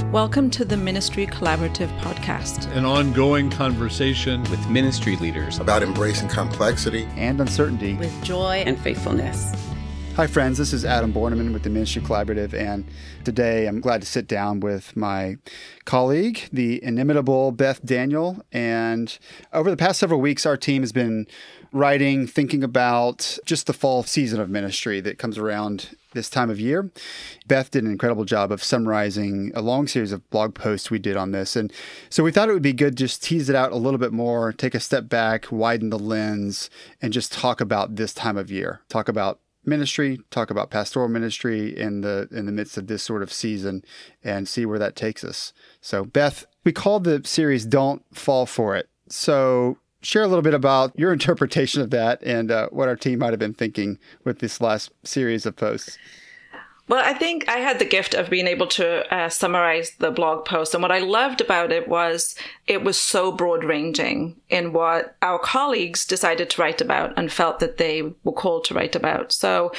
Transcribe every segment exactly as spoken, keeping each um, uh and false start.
Welcome to the Ministry Collaborative podcast, an ongoing conversation with ministry leaders about embracing complexity and uncertainty with joy and faithfulness. Hi friends, this is Adam Borneman with the Ministry Collaborative, and today I'm glad to sit down with my colleague, the inimitable Beth Daniel. And over the past several weeks, our team has been writing, thinking about just the fall season of ministry that comes around this time of year. Beth did an incredible job of summarizing a long series of blog posts we did on this. And so we thought it would be good to just tease it out a little bit more, take a step back, widen the lens, and just talk about this time of year. Talk about ministry, talk about pastoral ministry in the in the midst of this sort of season, and see where that takes us. So Beth, we called the series Don't Fall For It. So share a little bit about your interpretation of that and uh, what our team might have been thinking with this last series of posts. Well, I think I had the gift of being able to uh, summarize the blog post. And what I loved about it was it was so broad-ranging in what our colleagues decided to write about and felt that they were called to write about. So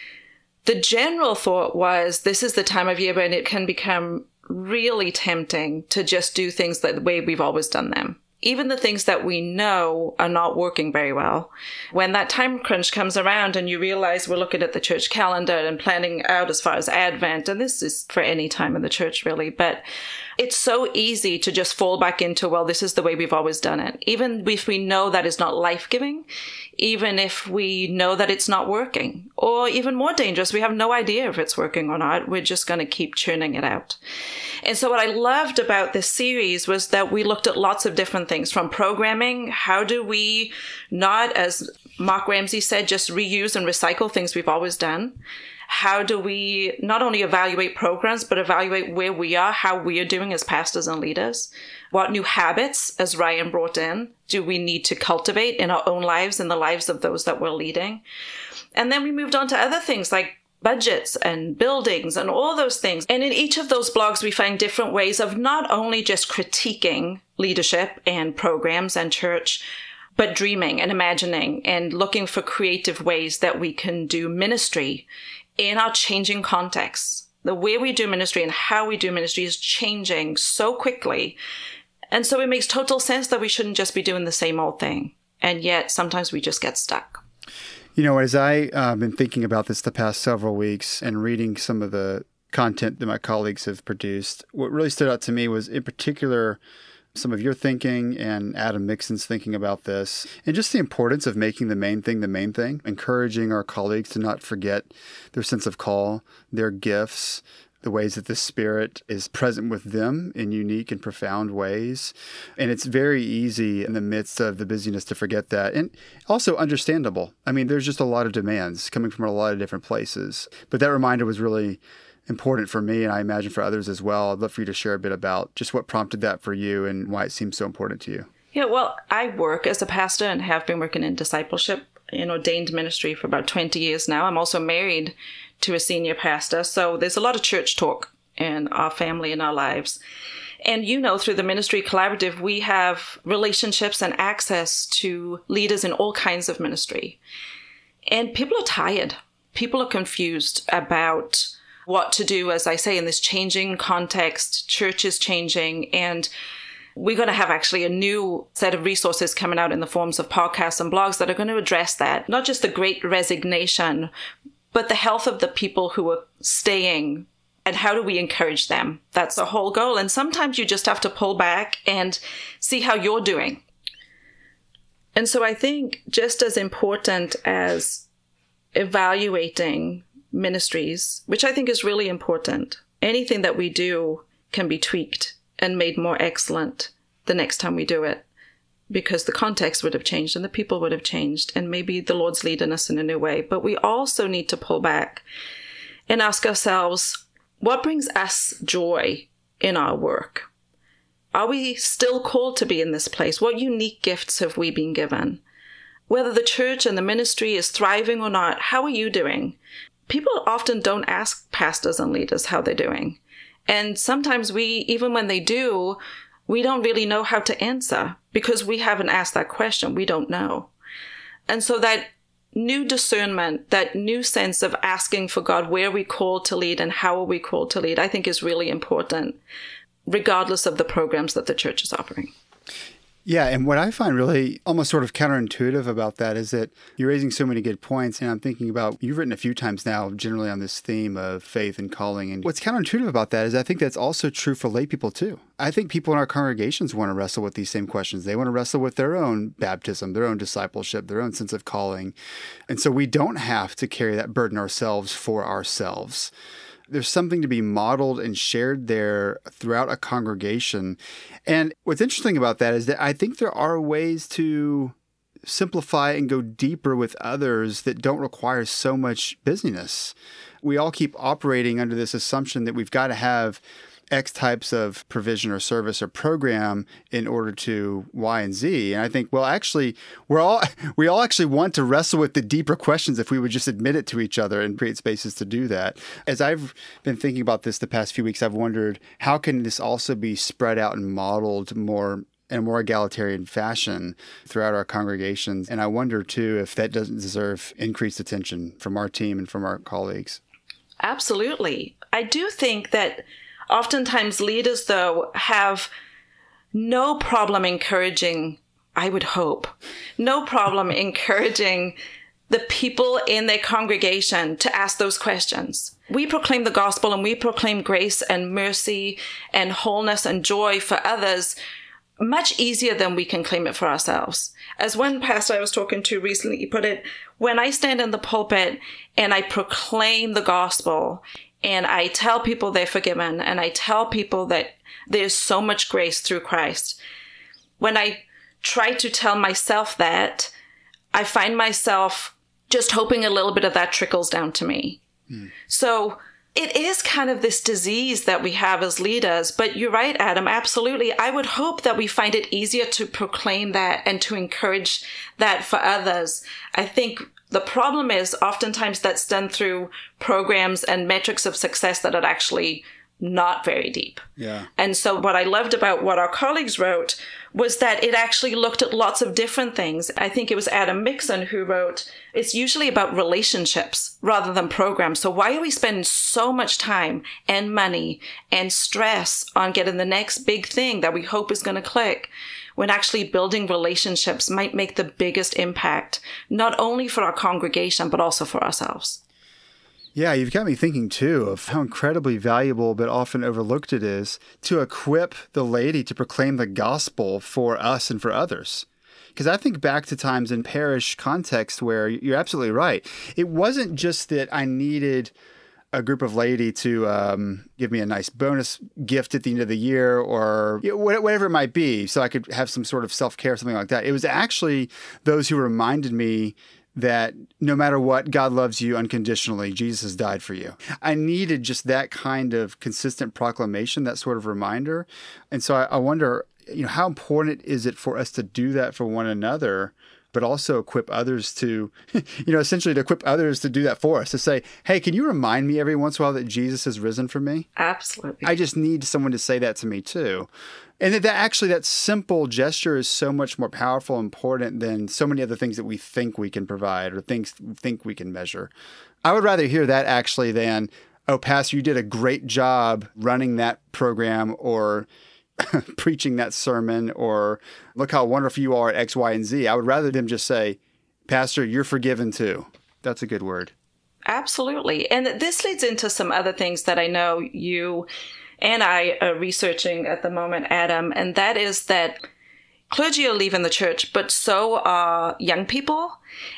the general thought was this is the time of year when it can become really tempting to just do things like the way we've always done them. Even the things that we know are not working very well. When that time crunch comes around and you realize we're looking at the church calendar and planning out as far as Advent, and this is for any time in the church really, but it's so easy to just fall back into, well, this is the way we've always done it. Even if we know that is not life-giving, even if we know that it's not working, or even more dangerous, we have no idea if it's working or not. We're just going to keep churning it out. And so what I loved about this series was that we looked at lots of different things from programming. How do we not, as Mark Ramsey said, just reuse and recycle things we've always done? How do we not only evaluate programs, but evaluate where we are, how we are doing as pastors and leaders? What new habits, as Ryan brought in, do we need to cultivate in our own lives and the lives of those that we're leading? And then we moved on to other things like budgets and buildings and all those things. And in each of those blogs, we find different ways of not only just critiquing leadership and programs and church, but dreaming and imagining and looking for creative ways that we can do ministry in our changing contexts. The way we do ministry and how we do ministry is changing so quickly. And so it makes total sense that we shouldn't just be doing the same old thing. And yet sometimes we just get stuck. You know, as I've uh, been thinking about this the past several weeks and reading some of the content that my colleagues have produced, what really stood out to me was in particular some of your thinking and Adam Mixon's thinking about this, and just the importance of making the main thing the main thing, encouraging our colleagues to not forget their sense of call, their gifts, the ways that the Spirit is present with them in unique and profound ways. And it's very easy in the midst of the busyness to forget that. And also understandable. I mean, there's just a lot of demands coming from a lot of different places. But that reminder was really important for me, and I imagine for others as well. I'd love for you to share a bit about just what prompted that for you and why it seems so important to you. Yeah, well, I work as a pastor and have been working in discipleship in ordained ministry for about twenty years now. I'm also married to a senior pastor, so there's a lot of church talk in our family and our lives. And you know, through the Ministry Collaborative, we have relationships and access to leaders in all kinds of ministry. And people are tired. People are confused about what to do, as I say, in this changing context. Church is changing, and we're going to have actually a new set of resources coming out in the forms of podcasts and blogs that are going to address that. Not just the great resignation, but the health of the people who are staying, and how do we encourage them? That's the whole goal. And sometimes you just have to pull back and see how you're doing. And so I think just as important as evaluating ministries, which I think is really important, anything that we do can be tweaked and made more excellent the next time we do it, because the context would have changed and the people would have changed, and maybe the Lord's leading us in a new way. But we also need to pull back and ask ourselves, what brings us joy in our work? Are we still called to be in this place? What unique gifts have we been given? Whether the church and the ministry is thriving or not, how are you doing? People often don't ask pastors and leaders how they're doing. And sometimes we, even when they do, we don't really know how to answer because we haven't asked that question. We don't know. And so that new discernment, that new sense of asking for God, where are we called to lead and how are we called to lead, I think is really important, regardless of the programs that the church is offering. Yeah, and what I find really almost sort of counterintuitive about that is that you're raising so many good points, and I'm thinking about, you've written a few times now generally on this theme of faith and calling, and what's counterintuitive about that is I think that's also true for lay people too. I think people in our congregations want to wrestle with these same questions. They want to wrestle with their own baptism, their own discipleship, their own sense of calling, and so we don't have to carry that burden ourselves for ourselves. There's something to be modeled and shared there throughout a congregation. And what's interesting about that is that I think there are ways to simplify and go deeper with others that don't require so much busyness. We all keep operating under this assumption that we've got to have X types of provision or service or program in order to Y and Z. And I think, well, actually, we're all we all actually want to wrestle with the deeper questions if we would just admit it to each other and create spaces to do that. As I've been thinking about this the past few weeks, I've wondered, how can this also be spread out and modeled more in a more egalitarian fashion throughout our congregations? And I wonder, too, if that doesn't deserve increased attention from our team and from our colleagues. Absolutely. I do think that oftentimes leaders, though, have no problem encouraging, I would hope, no problem encouraging the people in their congregation to ask those questions. We proclaim the gospel and we proclaim grace and mercy and wholeness and joy for others much easier than we can claim it for ourselves. As one pastor I was talking to recently put it, when I stand in the pulpit and I proclaim the gospel and I tell people they're forgiven, and I tell people that there's so much grace through Christ, when I try to tell myself that, I find myself just hoping a little bit of that trickles down to me. Mm. So it is kind of this disease that we have as leaders. But you're right, Adam, absolutely. I would hope that we find it easier to proclaim that and to encourage that for others. I think the problem is oftentimes that's done through programs and metrics of success that are actually not very deep. Yeah. And so what I loved about what our colleagues wrote was that it actually looked at lots of different things. I think it was Adam Mixon who wrote, it's usually about relationships rather than programs. So why are we spending so much time and money and stress on getting the next big thing that we hope is going to click, when actually building relationships might make the biggest impact, not only for our congregation, but also for ourselves? Yeah, you've got me thinking, too, of how incredibly valuable but often overlooked it is to equip the laity to proclaim the gospel for us and for others. Because I think back to times in parish context where you're absolutely right. It wasn't just that I needed a group of laity to um, give me a nice bonus gift at the end of the year or you know, whatever it might be, so I could have some sort of self-care, something like that. It was actually those who reminded me that no matter what, God loves you unconditionally. Jesus has died for you. I needed just that kind of consistent proclamation, that sort of reminder. And so I, I wonder, you know, how important is it for us to do that for one another, but also equip others to, you know, essentially to equip others to do that for us, to say, hey, can you remind me every once in a while that Jesus has risen for me? Absolutely. I just need someone to say that to me too. And that, that actually that simple gesture is so much more powerful and important than so many other things that we think we can provide or things think we can measure. I would rather hear that actually than, oh, Pastor, you did a great job running that program or preaching that sermon, or look how wonderful you are at X, Y, and Z. I would rather them just say, Pastor, you're forgiven too. That's a good word. Absolutely. And this leads into some other things that I know you and I are researching at the moment, Adam, and that is that clergy are leaving the church, but so are young people.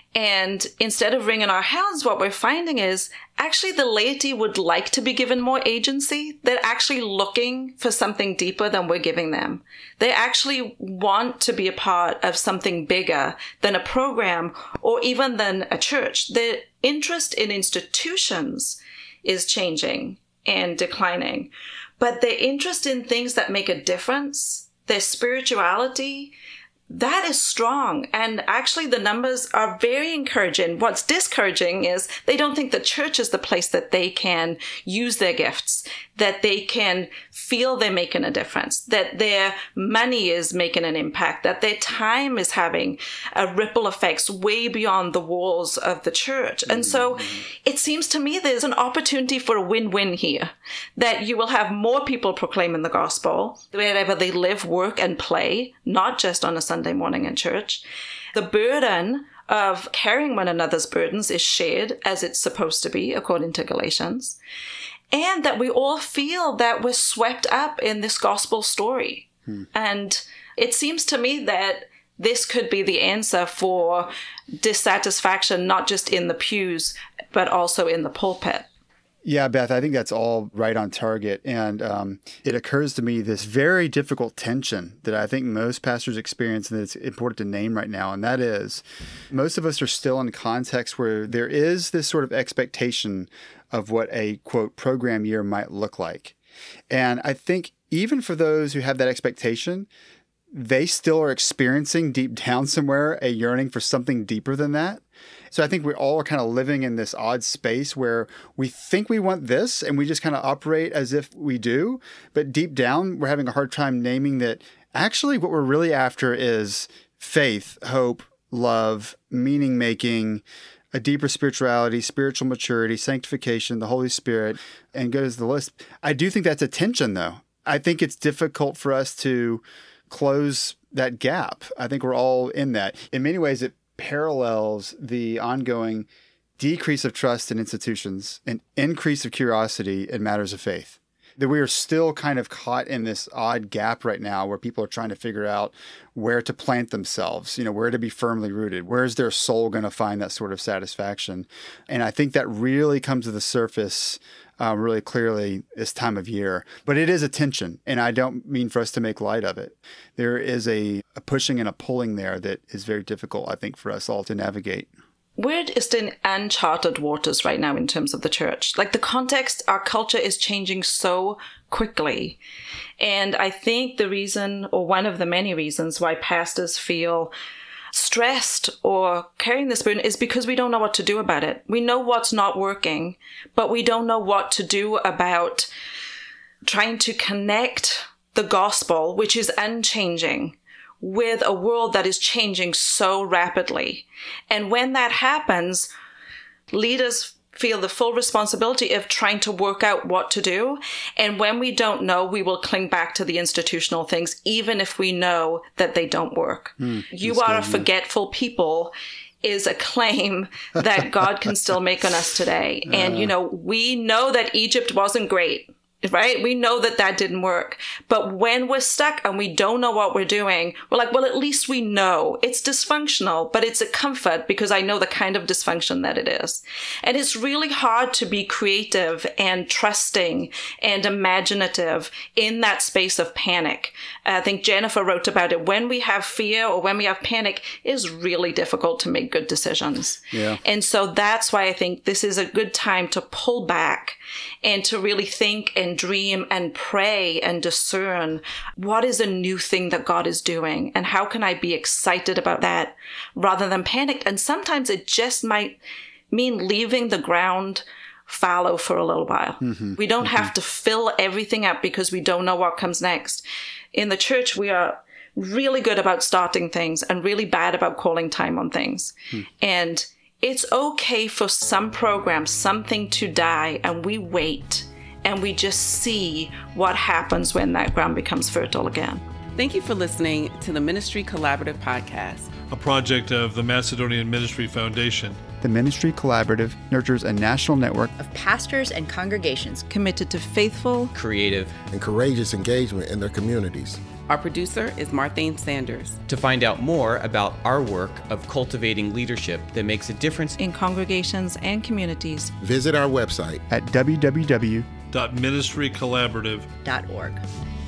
And instead of wringing our hands, what we're finding is actually the laity would like to be given more agency. They're actually looking for something deeper than we're giving them. They actually want to be a part of something bigger than a program or even than a church. Their interest in institutions is changing and declining, but their interest in things that make a difference, their spirituality, that is strong. And actually the numbers are very encouraging. What's discouraging is they don't think the church is the place that they can use their gifts. that they can feel they're making a difference, that their money is making an impact, that their time is having a ripple effects way beyond the walls of the church. And so it seems to me there's an opportunity for a win-win here, that you will have more people proclaiming the gospel wherever they live, work, and play, not just on a Sunday morning in church. The burden of carrying one another's burdens is shared as it's supposed to be, according to Galatians. And that we all feel that we're swept up in this gospel story. Hmm. And it seems to me that this could be the answer for dissatisfaction, not just in the pews, but also in the pulpit. Yeah, Beth, I think that's all right on target. And um, it occurs to me this very difficult tension that I think most pastors experience and that it's important to name right now. And that is, most of us are still in a context where there is this sort of expectation of what a, quote, program year might look like. And I think even for those who have that expectation, they still are experiencing deep down somewhere a yearning for something deeper than that. So I think we all are kind of living in this odd space where we think we want this and we just kind of operate as if we do. But deep down, we're having a hard time naming that actually what we're really after is faith, hope, love, meaning making, a deeper spirituality, spiritual maturity, sanctification, the Holy Spirit, and goes the list. I do think that's a tension, though. I think it's difficult for us to close that gap. I think we're all in that. In many ways, it parallels the ongoing decrease of trust in institutions and increase of curiosity in matters of faith. That we are still kind of caught in this odd gap right now where people are trying to figure out where to plant themselves, you know, where to be firmly rooted. Where is their soul going to find that sort of satisfaction? And I think that really comes to the surface Uh, really clearly this time of year. But it is a tension, and I don't mean for us to make light of it. There is a, a pushing and a pulling there that is very difficult, I think, for us all to navigate. We're just in uncharted waters right now in terms of the church. Like the context, our culture is changing so quickly. And I think the reason, or one of the many reasons why pastors feel stressed or carrying this burden is because we don't know what to do about it. We know what's not working, but we don't know what to do about trying to connect the gospel, which is unchanging, with a world that is changing so rapidly. And when that happens, leaders feel the full responsibility of trying to work out what to do. And when we don't know, we will cling back to the institutional things, even if we know that they don't work. Mm, you are a forgetful people is a claim that God can still make on us today. Uh. And, you know, we know that Egypt wasn't great. Right? We know that that didn't work. But when we're stuck and we don't know what we're doing, we're like, well, at least we know it's dysfunctional, but it's a comfort because I know the kind of dysfunction that it is. And it's really hard to be creative and trusting and imaginative in that space of panic. I think Jennifer wrote about it. When we have fear or when we have panic, it is really difficult to make good decisions. Yeah. And so that's why I think this is a good time to pull back and to really think and dream and pray and discern what is a new thing that God is doing and how can I be excited about that rather than panicked. And sometimes it just might mean leaving the ground fallow for a little while. Mm-hmm. We don't mm-hmm. have to fill everything up because we don't know what comes next. In the church, we are really good about starting things and really bad about calling time on things. Mm. And it's okay for some programs, something to die, and we wait and we just see what happens when that ground becomes fertile again. Thank you for listening to the Ministry Collaborative Podcast, a project of the Macedonian Ministry Foundation. The Ministry Collaborative nurtures a national network of pastors and congregations committed to faithful, creative, and courageous engagement in their communities. Our producer is Marthane Sanders. To find out more about our work of cultivating leadership that makes a difference in congregations and communities, visit our website at w w w dot ministry collaborative dot org.